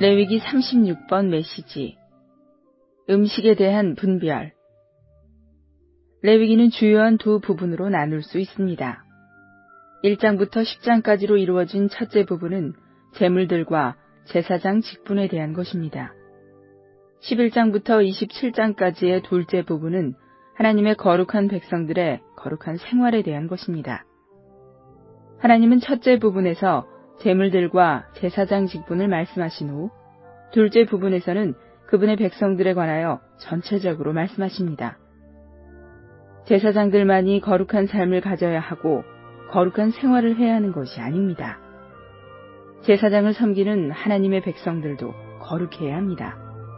레위기 36번 메시지. 음식에 대한 분별. 레위기는 주요한 두 부분으로 나눌 수 있습니다. 1장부터 10장까지로 이루어진 첫째 부분은 제물들과 제사장 직분에 대한 것입니다. 11장부터 27장까지의 둘째 부분은 하나님의 거룩한 백성들의 거룩한 생활에 대한 것입니다. 하나님은 첫째 부분에서 제물들과 제사장 직분을 말씀하신 후 둘째 부분에서는 그분의 백성들에 관하여 전체적으로 말씀하십니다. 제사장들만이 거룩한 삶을 가져야 하고 거룩한 생활을 해야 하는 것이 아닙니다. 제사장을 섬기는 하나님의 백성들도 거룩해야 합니다.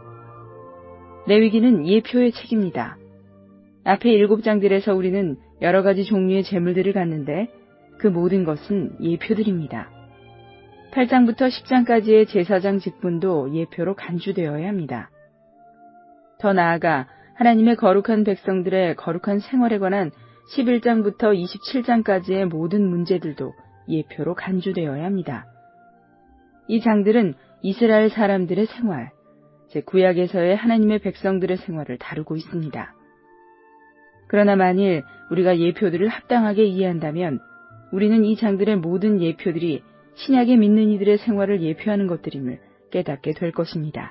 레위기는 예표의 책입니다. 앞에 7장들에서 우리는 여러 가지 종류의 제물들을 갖는데 그 모든 것은 예표들입니다. 8장부터 10장까지의 제사장 직분도 예표로 간주되어야 합니다. 더 나아가 하나님의 거룩한 백성들의 거룩한 생활에 관한 11장부터 27장까지의 모든 문제들도 예표로 간주되어야 합니다. 이 장들은 이스라엘 사람들의 생활, 즉 구약에서의 하나님의 백성들의 생활을 다루고 있습니다. 그러나 만일 우리가 예표들을 합당하게 이해한다면 우리는 이 장들의 모든 예표들이 신약에 믿는 이들의 생활을 예표하는 것들임을 깨닫게 될 것입니다.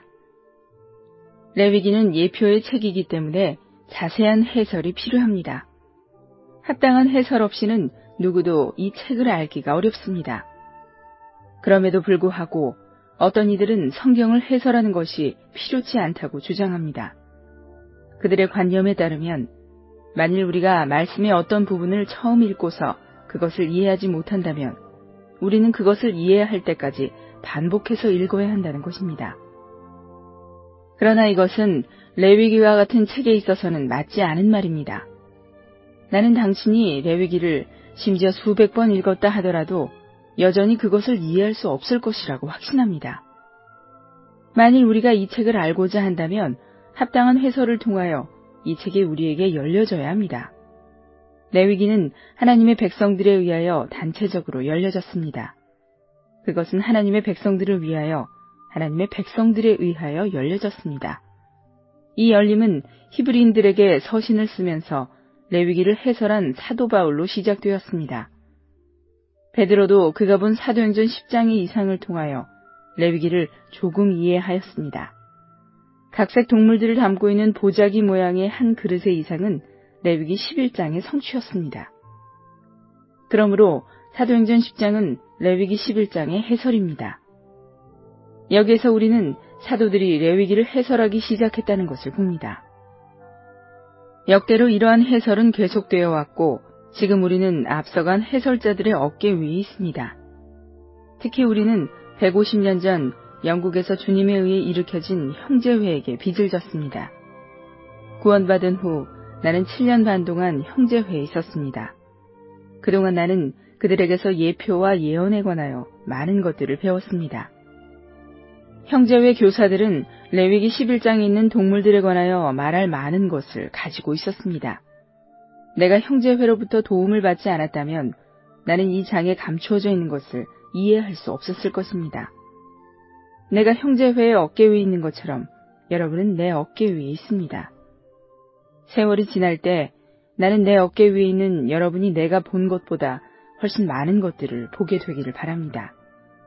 레위기는 예표의 책이기 때문에 자세한 해설이 필요합니다. 합당한 해설 없이는 누구도 이 책을 알기가 어렵습니다. 그럼에도 불구하고 어떤 이들은 성경을 해설하는 것이 필요치 않다고 주장합니다. 그들의 관념에 따르면 만일 우리가 말씀의 어떤 부분을 처음 읽고서 그것을 이해하지 못한다면 우리는 그것을 이해할 때까지 반복해서 읽어야 한다는 것입니다. 그러나 이것은 레위기와 같은 책에 있어서는 맞지 않은 말입니다. 나는 당신이 레위기를 심지어 수백 번 읽었다 하더라도 여전히 그것을 이해할 수 없을 것이라고 확신합니다. 만일 우리가 이 책을 알고자 한다면 합당한 해설을 통하여 이 책이 우리에게 열려져야 합니다. 레위기는 하나님의 백성들에 의하여 단체적으로 열려졌습니다. 그것은 하나님의 백성들을 위하여 하나님의 백성들에 의하여 열려졌습니다. 이 열림은 히브리인들에게 서신을 쓰면서 레위기를 해설한 사도 바울로 시작되었습니다. 베드로도 그가 본 사도행전 10장의 이상을 통하여 레위기를 조금 이해하였습니다. 각색 동물들을 담고 있는 보자기 모양의 한 그릇의 이상은 레위기 11장의 성취였습니다. 그러므로 사도행전 10장은 레위기 11장의 해설입니다. 여기에서 우리는 사도들이 레위기를 해설하기 시작했다는 것을 봅니다. 역대로 이러한 해설은 계속되어 왔고 지금 우리는 앞서간 해설자들의 어깨 위에 있습니다. 특히 우리는 150년 전 영국에서 주님에 의해 일으켜진 형제회에게 빚을 졌습니다. 구원받은 후 나는 7년 반 동안 형제회에 있었습니다. 그동안 나는 그들에게서 예표와 예언에 관하여 많은 것들을 배웠습니다. 형제회 교사들은 레위기 11장에 있는 동물들에 관하여 말할 많은 것을 가지고 있었습니다. 내가 형제회로부터 도움을 받지 않았다면 나는 이 장에 감추어져 있는 것을 이해할 수 없었을 것입니다. 내가 형제회의 어깨 위에 있는 것처럼 여러분은 내 어깨 위에 있습니다. 세월이 지날 때 나는 내 어깨 위에 있는 여러분이 내가 본 것보다 훨씬 많은 것들을 보게 되기를 바랍니다.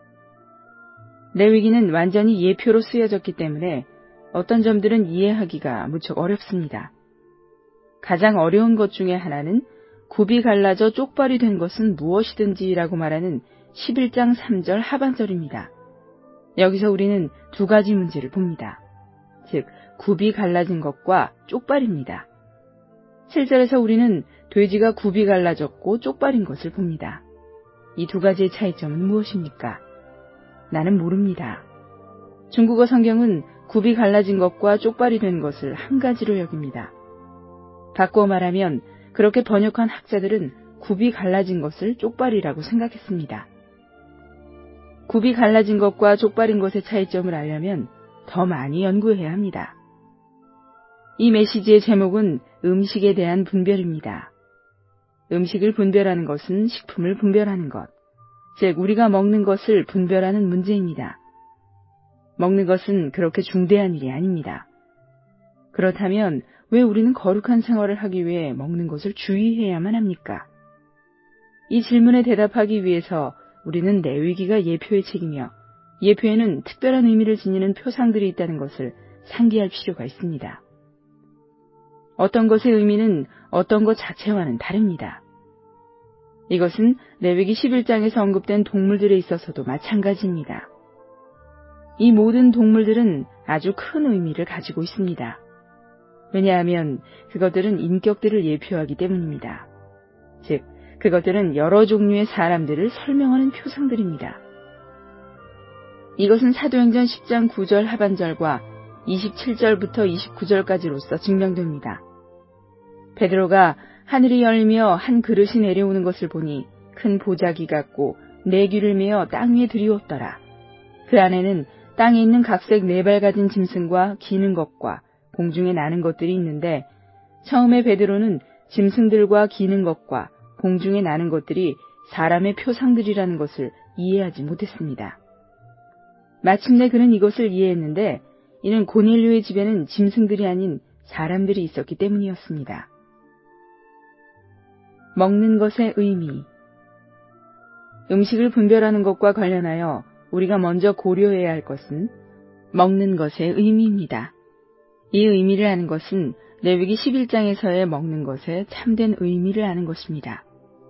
레위기는 완전히 예표로 쓰여졌기 때문에 어떤 점들은 이해하기가 무척 어렵습니다. 가장 어려운 것 중에 하나는 굽이 갈라져 쪽발이 된 것은 무엇이든지라고 말하는 11장 3절 하반절입니다. 여기서 우리는 두 가지 문제를 봅니다. 즉, 굽이 갈라진 것과 쪽발입니다. 7절에서 우리는 돼지가 굽이 갈라졌고 쪽발인 것을 봅니다. 이 두 가지의 차이점은 무엇입니까? 나는 모릅니다. 중국어 성경은 굽이 갈라진 것과 쪽발이 된 것을 한 가지로 여깁니다. 바꾸어 말하면 그렇게 번역한 학자들은 굽이 갈라진 것을 쪽발이라고 생각했습니다. 굽이 갈라진 것과 쪽발인 것의 차이점을 알려면 더 많이 연구해야 합니다. 이 메시지의 제목은 음식에 대한 분별입니다. 음식을 분별하는 것은 식품을 분별하는 것, 즉 우리가 먹는 것을 분별하는 문제입니다. 먹는 것은 그렇게 중대한 일이 아닙니다. 그렇다면 왜 우리는 거룩한 생활을 하기 위해 먹는 것을 주의해야만 합니까? 이 질문에 대답하기 위해서 우리는 레위기가 예표의 책이며 예표에는 특별한 의미를 지니는 표상들이 있다는 것을 상기할 필요가 있습니다. 어떤 것의 의미는 어떤 것 자체와는 다릅니다. 이것은 레위기 11장에서 언급된 동물들에 있어서도 마찬가지입니다. 이 모든 동물들은 아주 큰 의미를 가지고 있습니다. 왜냐하면 그것들은 인격들을 예표하기 때문입니다. 즉, 그것들은 여러 종류의 사람들을 설명하는 표상들입니다. 이것은 사도행전 10장 9절 하반절과 27절부터 29절까지로서 증명됩니다. 베드로가 하늘이 열리며 한 그릇이 내려오는 것을 보니 큰 보자기 같고 네 귀를 메어 땅 위에 들이웠더라. 그 안에는 땅에 있는 각색 네 발 가진 짐승과 기는 것과 공중에 나는 것들이 있는데 처음에 베드로는 짐승들과 기는 것과 공중에 나는 것들이 사람의 표상들이라는 것을 이해하지 못했습니다. 마침내 그는 이것을 이해했는데 이는 고넬료의 집에는 짐승들이 아닌 사람들이 있었기 때문이었습니다. 먹는 것의 의미. 음식을 분별하는 것과 관련하여 우리가 먼저 고려해야 할 것은 먹는 것의 의미입니다. 이 의미를 아는 것은 레위기 11장에서의 먹는 것의 참된 의미를 아는 것입니다.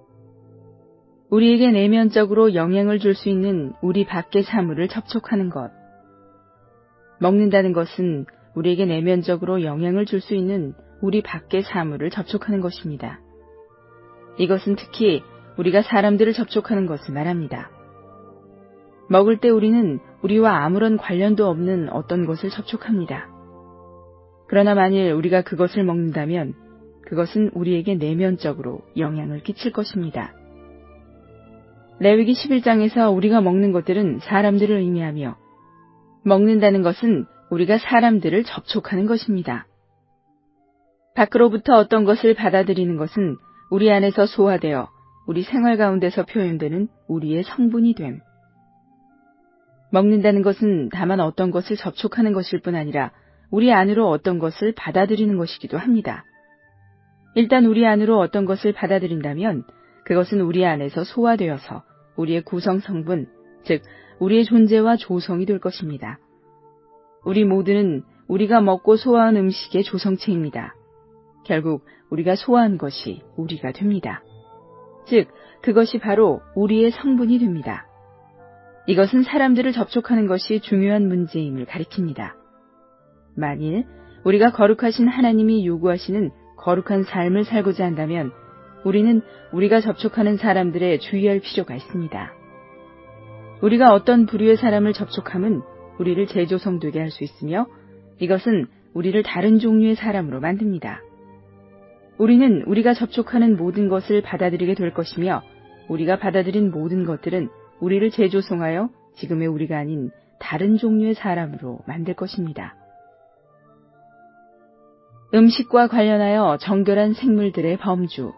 우리에게 내면적으로 영향을 줄 수 있는 우리 밖의 사물을 접촉하는 것. 먹는다는 것은 우리에게 내면적으로 영향을 줄 수 있는 우리 밖의 사물을 접촉하는 것입니다. 이것은 특히 우리가 사람들을 접촉하는 것을 말합니다. 먹을 때 우리는 우리와 아무런 관련도 없는 어떤 것을 접촉합니다. 그러나 만일 우리가 그것을 먹는다면 그것은 우리에게 내면적으로 영향을 끼칠 것입니다. 레위기 11장에서 우리가 먹는 것들은 사람들을 의미하며 먹는다는 것은 우리가 사람들을 접촉하는 것입니다. 밖으로부터 어떤 것을 받아들이는 것은 우리 안에서 소화되어 우리 생활 가운데서 표현되는 우리의 성분이 됨. 먹는다는 것은 다만 어떤 것을 접촉하는 것일 뿐 아니라 우리 안으로 어떤 것을 받아들이는 것이기도 합니다. 일단 우리 안으로 어떤 것을 받아들인다면 그것은 우리 안에서 소화되어서 우리의 구성 성분, 즉 우리의 존재와 조성이 될 것입니다. 우리 모두는 우리가 먹고 소화한 음식의 조성체입니다. 결국 우리가 소화한 것이 우리가 됩니다. 즉 그것이 바로 우리의 성분이 됩니다. 이것은 사람들을 접촉하는 것이 중요한 문제임을 가리킵니다. 만일 우리가 거룩하신 하나님이 요구하시는 거룩한 삶을 살고자 한다면 우리는 우리가 접촉하는 사람들에 주의할 필요가 있습니다. 우리가 어떤 부류의 사람을 접촉함은 우리를 재조성되게 할 수 있으며 이것은 우리를 다른 종류의 사람으로 만듭니다. 우리는 우리가 접촉하는 모든 것을 받아들이게 될 것이며 우리가 받아들인 모든 것들은 우리를 재조성하여 지금의 우리가 아닌 다른 종류의 사람으로 만들 것입니다. 음식과 관련하여 정결한 생물들의 범주.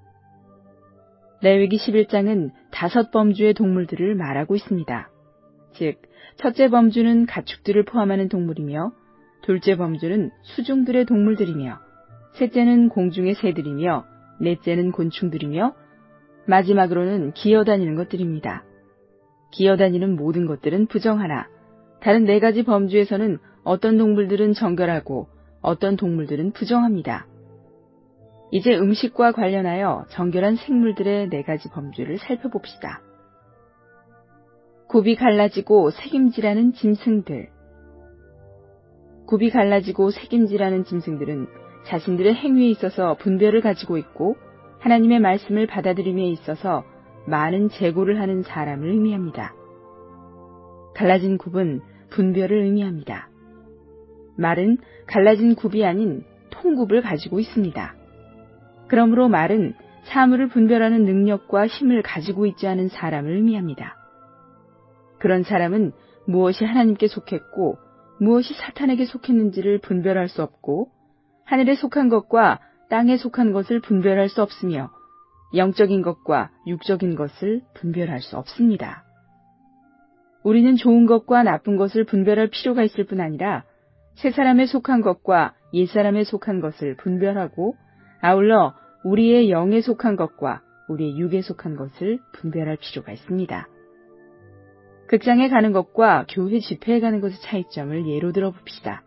레위기 11장은 5범주의 동물들을 말하고 있습니다. 즉, 첫째 범주는 가축들을 포함하는 동물이며 둘째 범주는 수중들의 동물들이며 셋째는 공중의 새들이며 넷째는 곤충들이며 마지막으로는 기어다니는 것들입니다. 기어다니는 모든 것들은 부정하나 다른 4가지 범주에서는 어떤 동물들은 정결하고 어떤 동물들은 부정합니다. 이제 음식과 관련하여 정결한 생물들의 4가지 범주를 살펴봅시다. 굽이 갈라지고 새김질하는 짐승들. 굽이 갈라지고 새김질하는 짐승들은 자신들의 행위에 있어서 분별을 가지고 있고 하나님의 말씀을 받아들임에 있어서 많은 재고를 하는 사람을 의미합니다. 갈라진 굽은 분별을 의미합니다. 말은 갈라진 굽이 아닌 통굽을 가지고 있습니다. 그러므로 말은 사물을 분별하는 능력과 힘을 가지고 있지 않은 사람을 의미합니다. 그런 사람은 무엇이 하나님께 속했고 무엇이 사탄에게 속했는지를 분별할 수 없고 하늘에 속한 것과 땅에 속한 것을 분별할 수 없으며 영적인 것과 육적인 것을 분별할 수 없습니다. 우리는 좋은 것과 나쁜 것을 분별할 필요가 있을 뿐 아니라 새 사람에 속한 것과 옛 사람에 속한 것을 분별하고 아울러 우리의 영에 속한 것과 우리의 육에 속한 것을 분별할 필요가 있습니다. 극장에 가는 것과 교회 집회에 가는 것의 차이점을 예로 들어봅시다.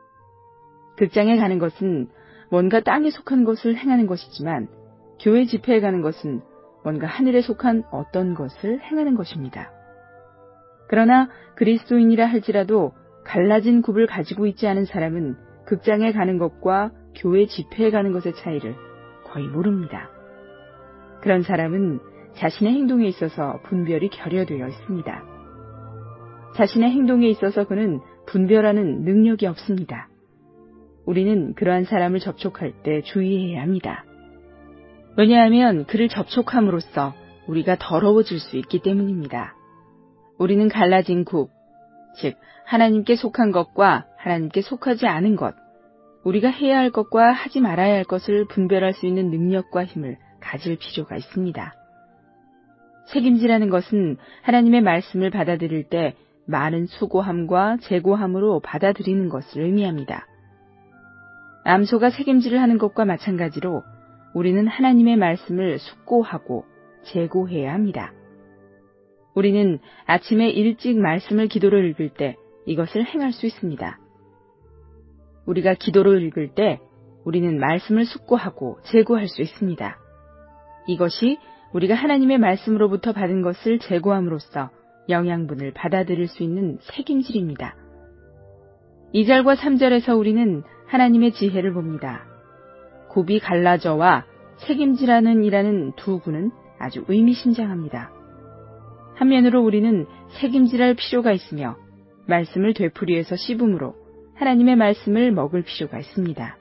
극장에 가는 것은 뭔가 땅에 속한 것을 행하는 것이지만 교회 집회에 가는 것은 뭔가 하늘에 속한 어떤 것을 행하는 것입니다. 그러나 그리스도인이라 할지라도 갈라진 굽을 가지고 있지 않은 사람은 극장에 가는 것과 교회 집회에 가는 것의 차이를 거의 모릅니다. 그런 사람은 자신의 행동에 있어서 분별이 결여되어 있습니다. 자신의 행동에 있어서 그는 분별하는 능력이 없습니다. 우리는 그러한 사람을 접촉할 때 주의해야 합니다. 왜냐하면 그를 접촉함으로써 우리가 더러워질 수 있기 때문입니다. 우리는 갈라진 굽, 즉 하나님께 속한 것과 하나님께 속하지 않은 것, 우리가 해야 할 것과 하지 말아야 할 것을 분별할 수 있는 능력과 힘을 가질 필요가 있습니다. 책임지라는 것은 하나님의 말씀을 받아들일 때 많은 수고함과 재고함으로 받아들이는 것을 의미합니다. 암소가 책임질을 하는 것과 마찬가지로 우리는 하나님의 말씀을 숙고하고 재고해야 합니다. 우리는 아침에 일찍 말씀을 기도로 읽을 때 이것을 행할 수 있습니다. 우리가 기도로 읽을 때 우리는 말씀을 숙고하고 재고할 수 있습니다. 이것이 우리가 하나님의 말씀으로부터 받은 것을 재고함으로써 영양분을 받아들일 수 있는 책임질입니다. 2절과 3절에서 우리는 하나님의 지혜를 봅니다. 굽이 갈라져와 책임지라는 이라는 두 구는 아주 의미심장합니다. 한면으로 우리는 책임질할 필요가 있으며 말씀을 되풀이해서 씹음으로 하나님의 말씀을 먹을 필요가 있습니다.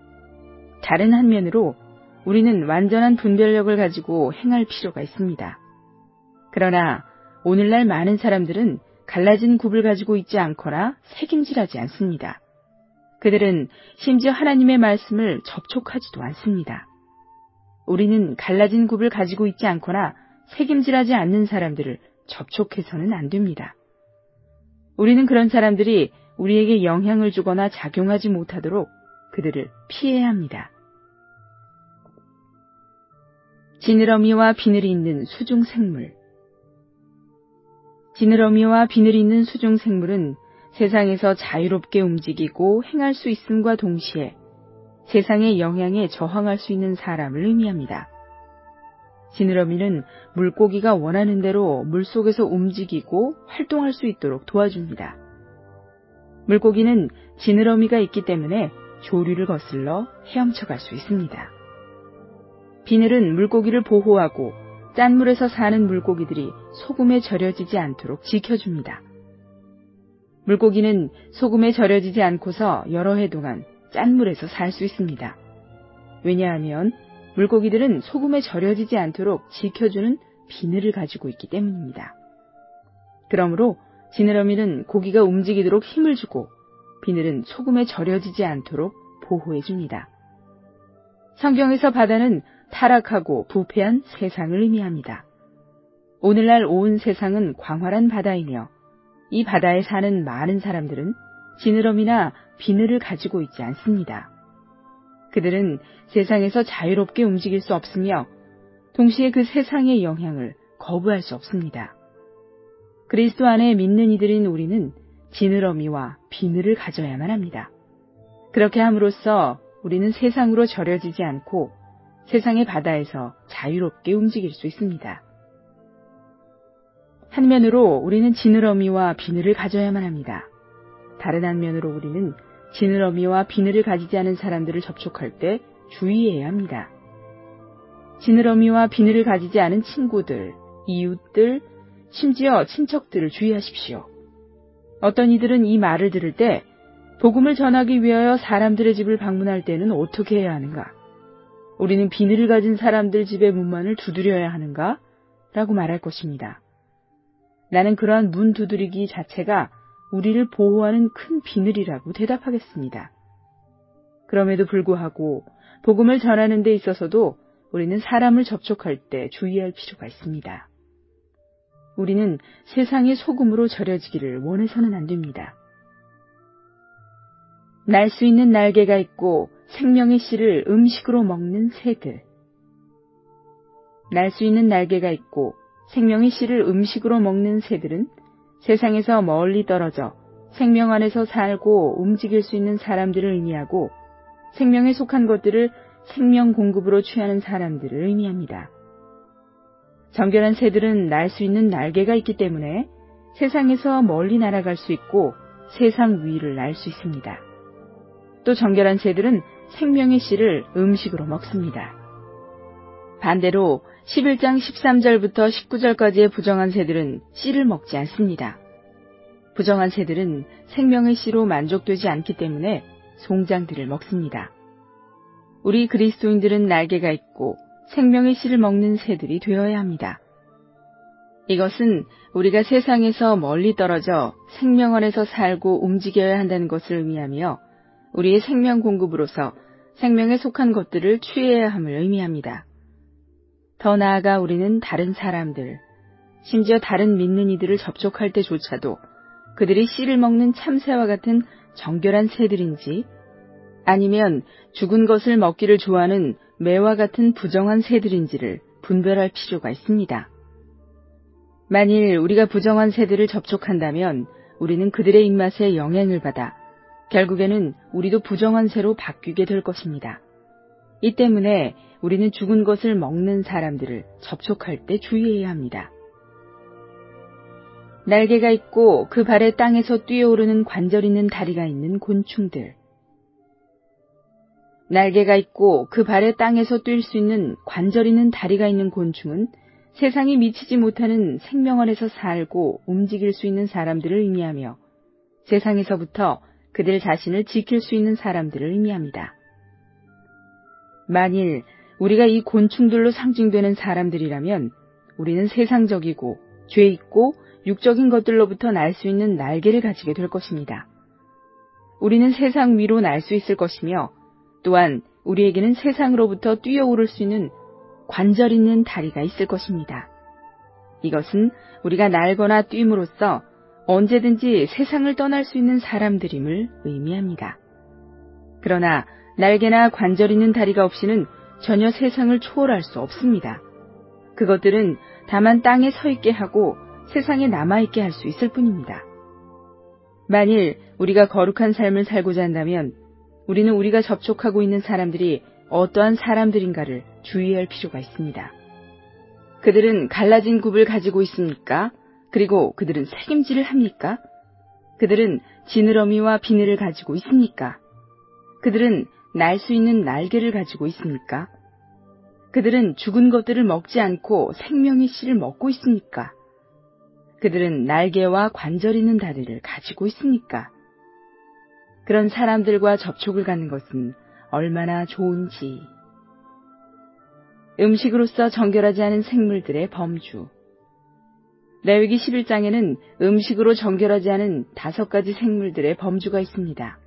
다른 한면으로 우리는 완전한 분별력을 가지고 행할 필요가 있습니다. 그러나 오늘날 많은 사람들은 갈라진 굽을 가지고 있지 않거나 책임질하지 않습니다. 그들은 심지어 하나님의 말씀을 접촉하지도 않습니다. 우리는 갈라진 굽을 가지고 있지 않거나 책임질하지 않는 사람들을 접촉해서는 안 됩니다. 우리는 그런 사람들이 우리에게 영향을 주거나 작용하지 못하도록 그들을 피해야 합니다. 지느러미와 비늘이 있는 수중생물. 지느러미와 비늘이 있는 수중생물은 세상에서 자유롭게 움직이고 행할 수 있음과 동시에 세상의 영향에 저항할 수 있는 사람을 의미합니다. 지느러미는 물고기가 원하는 대로 물속에서 움직이고 활동할 수 있도록 도와줍니다. 물고기는 지느러미가 있기 때문에 조류를 거슬러 헤엄쳐갈 수 있습니다. 비늘은 물고기를 보호하고 짠물에서 사는 물고기들이 소금에 절여지지 않도록 지켜줍니다. 물고기는 소금에 절여지지 않고서 여러 해 동안 짠물에서 살 수 있습니다. 왜냐하면 물고기들은 소금에 절여지지 않도록 지켜주는 비늘을 가지고 있기 때문입니다. 그러므로 지느러미는 고기가 움직이도록 힘을 주고 비늘은 소금에 절여지지 않도록 보호해줍니다. 성경에서 바다는 타락하고 부패한 세상을 의미합니다. 오늘날 온 세상은 광활한 바다이며 이 바다에 사는 많은 사람들은 지느러미나 비늘을 가지고 있지 않습니다. 그들은 세상에서 자유롭게 움직일 수 없으며 동시에 그 세상의 영향을 거부할 수 없습니다. 그리스도 안에 믿는 이들인 우리는 지느러미와 비늘을 가져야만 합니다. 그렇게 함으로써 우리는 세상으로 절여지지 않고 세상의 바다에서 자유롭게 움직일 수 있습니다. 한면으로 우리는 지느러미와 비늘을 가져야만 합니다. 다른 한면으로 우리는 지느러미와 비늘을 가지지 않은 사람들을 접촉할 때 주의해야 합니다. 지느러미와 비늘을 가지지 않은 친구들, 이웃들, 심지어 친척들을 주의하십시오. 어떤 이들은 이 말을 들을 때 복음을 전하기 위하여 사람들의 집을 방문할 때는 어떻게 해야 하는가? 우리는 비늘을 가진 사람들 집의 문만을 두드려야 하는가? 라고 말할 것입니다. 나는 그러한 문 두드리기 자체가 우리를 보호하는 큰 비늘이라고 대답하겠습니다. 그럼에도 불구하고 복음을 전하는 데 있어서도 우리는 사람을 접촉할 때 주의할 필요가 있습니다. 우리는 세상의 소금으로 절여지기를 원해서는 안 됩니다. 날 수 있는 날개가 있고 생명의 씨를 음식으로 먹는 새들. 날 수 있는 날개가 있고 생명의 씨를 음식으로 먹는 새들은 세상에서 멀리 떨어져 생명 안에서 살고 움직일 수 있는 사람들을 의미하고 생명에 속한 것들을 생명 공급으로 취하는 사람들을 의미합니다. 정결한 새들은 날 수 있는 날개가 있기 때문에 세상에서 멀리 날아갈 수 있고 세상 위를 날 수 있습니다. 또 정결한 새들은 생명의 씨를 음식으로 먹습니다. 반대로 11장 13절부터 19절까지의 부정한 새들은 씨를 먹지 않습니다. 부정한 새들은 생명의 씨로 만족되지 않기 때문에 송장들을 먹습니다. 우리 그리스도인들은 날개가 있고 생명의 씨를 먹는 새들이 되어야 합니다. 이것은 우리가 세상에서 멀리 떨어져 생명 안에서 살고 움직여야 한다는 것을 의미하며 우리의 생명 공급으로서 생명에 속한 것들을 취해야 함을 의미합니다. 더 나아가 우리는 다른 사람들, 심지어 다른 믿는 이들을 접촉할 때조차도 그들이 씨를 먹는 참새와 같은 정결한 새들인지 아니면 죽은 것을 먹기를 좋아하는 매와 같은 부정한 새들인지를 분별할 필요가 있습니다. 만일 우리가 부정한 새들을 접촉한다면 우리는 그들의 입맛에 영향을 받아 결국에는 우리도 부정한 새로 바뀌게 될 것입니다. 이 때문에 우리는 죽은 것을 먹는 사람들을 접촉할 때 주의해야 합니다. 날개가 있고 그 발에 땅에서 뛰어오르는 관절 있는 다리가 있는 곤충들. 날개가 있고 그 발에 땅에서 뛸 수 있는 관절 있는 다리가 있는 곤충은 세상이 미치지 못하는 생명 안에서 살고 움직일 수 있는 사람들을 의미하며 세상에서부터 그들 자신을 지킬 수 있는 사람들을 의미합니다. 만일 우리가 이 곤충들로 상징되는 사람들이라면 우리는 세상적이고 죄 있고 육적인 것들로부터 날 수 있는 날개를 가지게 될 것입니다. 우리는 세상 위로 날 수 있을 것이며 또한 우리에게는 세상으로부터 뛰어오를 수 있는 관절 있는 다리가 있을 것입니다. 이것은 우리가 날거나 뛴으로써 언제든지 세상을 떠날 수 있는 사람들임을 의미합니다. 그러나 날개나 관절 있는 다리가 없이는 전혀 세상을 초월할 수 없습니다. 그것들은 다만 땅에 서 있게 하고 세상에 남아있게 할 수 있을 뿐입니다. 만일 우리가 거룩한 삶을 살고자 한다면 우리는 우리가 접촉하고 있는 사람들이 어떠한 사람들인가를 주의할 필요가 있습니다. 그들은 갈라진 굽을 가지고 있습니까? 그리고 그들은 색임질을 합니까? 그들은 지느러미와 비늘을 가지고 있습니까? 그들은 날 수 있는 날개를 가지고 있습니까? 그들은 죽은 것들을 먹지 않고 생명의 씨를 먹고 있습니까? 그들은 날개와 관절 있는 다리를 가지고 있습니까? 그런 사람들과 접촉을 갖는 것은 얼마나 좋은지. 음식으로서 정결하지 않은 생물들의 범주. 레위기 11장에는 음식으로 정결하지 않은 5가지 생물들의 범주가 있습니다.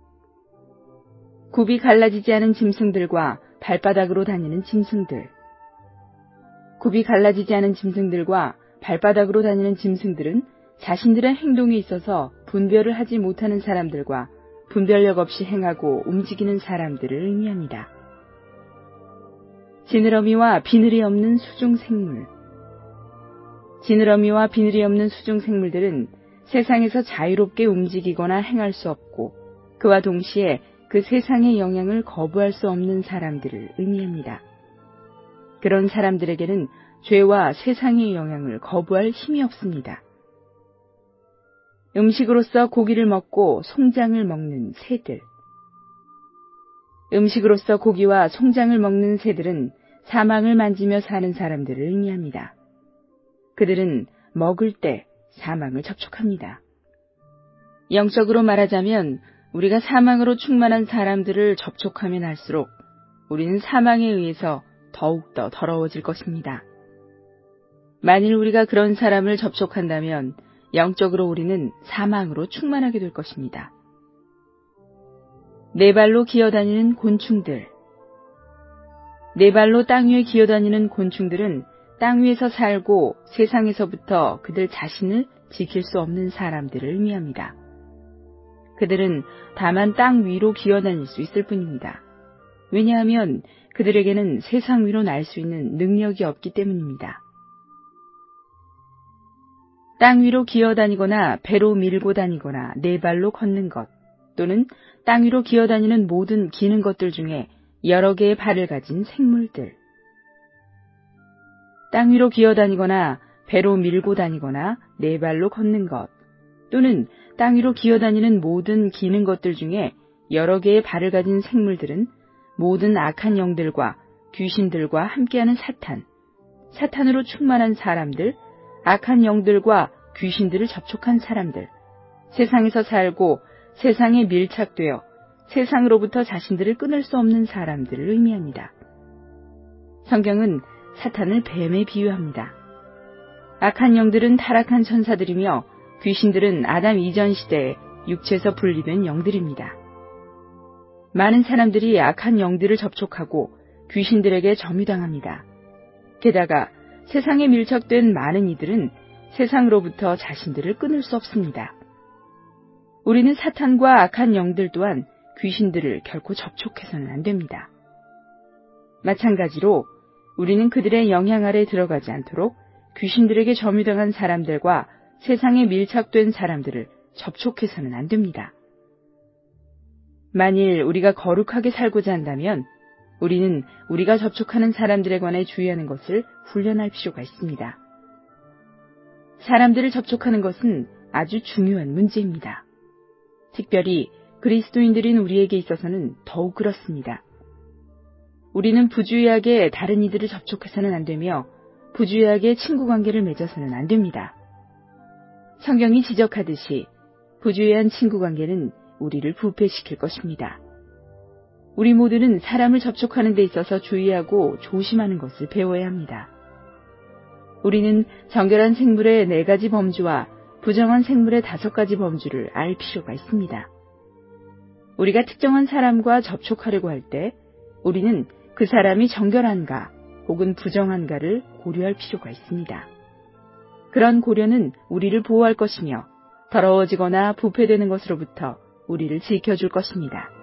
굽이 갈라지지 않은 짐승들과 발바닥으로 다니는 짐승들. 굽이 갈라지지 않은 짐승들과 발바닥으로 다니는 짐승들은 자신들의 행동에 있어서 분별을 하지 못하는 사람들과 분별력 없이 행하고 움직이는 사람들을 의미합니다. 지느러미와 비늘이 없는 수중생물. 지느러미와 비늘이 없는 수중생물들은 세상에서 자유롭게 움직이거나 행할 수 없고 그와 동시에 그 세상의 영향을 거부할 수 없는 사람들을 의미합니다. 그런 사람들에게는 죄와 세상의 영향을 거부할 힘이 없습니다. 음식으로서 고기를 먹고 송장을 먹는 새들. 음식으로서 고기와 송장을 먹는 새들은 사망을 만지며 사는 사람들을 의미합니다. 그들은 먹을 때 사망을 접촉합니다. 영적으로 말하자면 우리가 사망으로 충만한 사람들을 접촉하면 할수록 우리는 사망에 의해서 더욱더 더러워질 것입니다. 만일 우리가 그런 사람을 접촉한다면 영적으로 우리는 사망으로 충만하게 될 것입니다. 네 발로 기어다니는 곤충들. 네 발로 땅 위에 기어다니는 곤충들은 땅 위에서 살고 세상에서부터 그들 자신을 지킬 수 없는 사람들을 의미합니다. 그들은 다만 땅 위로 기어다닐 수 있을 뿐입니다. 왜냐하면 그들에게는 세상 위로 날 수 있는 능력이 없기 때문입니다. 땅 위로 기어다니거나 배로 밀고 다니거나 네 발로 걷는 것, 또는 땅 위로 기어다니는 모든 기는 것들 중에 여러 개의 발을 가진 생물들. 땅 위로 기어다니거나 배로 밀고 다니거나 네 발로 걷는 것, 또는 땅 위로 기어다니는 모든 기는 것들 중에 여러 개의 발을 가진 생물들은 모든 악한 영들과 귀신들과 함께하는 사탄으로 충만한 사람들, 악한 영들과 귀신들을 접촉한 사람들, 세상에서 살고 세상에 밀착되어 세상으로부터 자신들을 끊을 수 없는 사람들을 의미합니다. 성경은 사탄을 뱀에 비유합니다. 악한 영들은 타락한 천사들이며 귀신들은 아담 이전 시대에 육체에서 분리된 영들입니다. 많은 사람들이 악한 영들을 접촉하고 귀신들에게 점유당합니다. 게다가 세상에 밀착된 많은 이들은 세상으로부터 자신들을 끊을 수 없습니다. 우리는 사탄과 악한 영들 또한 귀신들을 결코 접촉해서는 안 됩니다. 마찬가지로 우리는 그들의 영향 아래 들어가지 않도록 귀신들에게 점유당한 사람들과 세상에 밀착된 사람들을 접촉해서는 안 됩니다. 만일 우리가 거룩하게 살고자 한다면 우리는 우리가 접촉하는 사람들에 관해 주의하는 것을 훈련할 필요가 있습니다. 사람들을 접촉하는 것은 아주 중요한 문제입니다. 특별히 그리스도인들인 우리에게 있어서는 더욱 그렇습니다. 우리는 부주의하게 다른 이들을 접촉해서는 안 되며 부주의하게 친구 관계를 맺어서는 안 됩니다. 성경이 지적하듯이 부주의한 친구 관계는 우리를 부패시킬 것입니다. 우리 모두는 사람을 접촉하는 데 있어서 주의하고 조심하는 것을 배워야 합니다. 우리는 정결한 생물의 4가지 범주와 부정한 생물의 5가지 범주를 알 필요가 있습니다. 우리가 특정한 사람과 접촉하려고 할 때 우리는 그 사람이 정결한가 혹은 부정한가를 고려할 필요가 있습니다. 그런 고려는 우리를 보호할 것이며 더러워지거나 부패되는 것으로부터 우리를 지켜줄 것입니다.